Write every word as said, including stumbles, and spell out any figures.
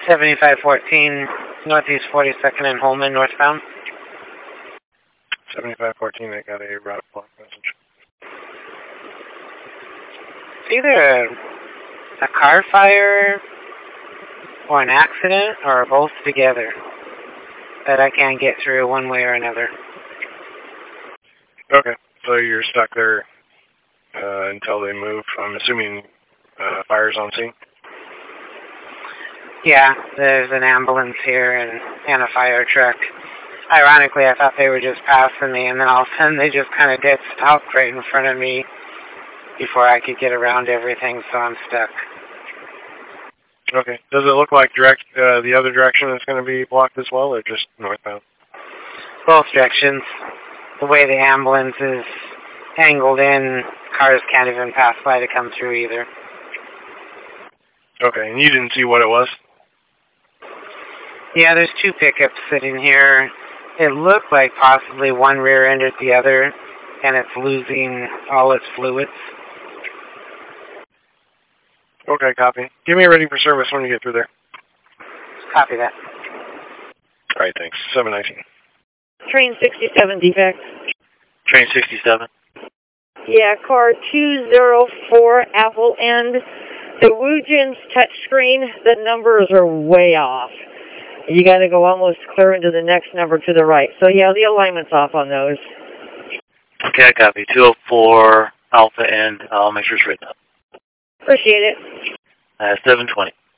seventy-five fourteen, Northeast forty-second and Holman, northbound. seventy-five fourteen, I got a route block message. It's either a, a car fire or an accident or both together that I can't get through one way or another. Okay, so you're stuck there uh, until they move. I'm assuming uh, fire's on scene? Yeah, there's an ambulance here and, and a fire truck. Ironically, I thought they were just passing me, and then all of a sudden they just kind of dead stopped right in front of me before I could get around everything, so I'm stuck. Okay. Does it look like direct uh, the other direction is going to be blocked as well, or just northbound? Both directions. The way the ambulance is angled in, cars can't even pass by to come through either. Okay, and you didn't see what it was? Yeah, there's two pickups sitting here. It looked like possibly one rear-ended the other, and it's losing all its fluids. Okay, copy. Give me a ready for service when you get through there. Copy that. All right, thanks. seven nineteen. Train sixty-seven defect. Train sixty-seven. Yeah, car two zero four Apple End. The Woojin's touchscreen, the numbers are way off. You got to go almost clear into the next number to the right. So yeah, the alignment's off on those. Okay, I copy. two oh four Alpha End. I'll make sure it's written up. Appreciate it. Uh, seven twenty.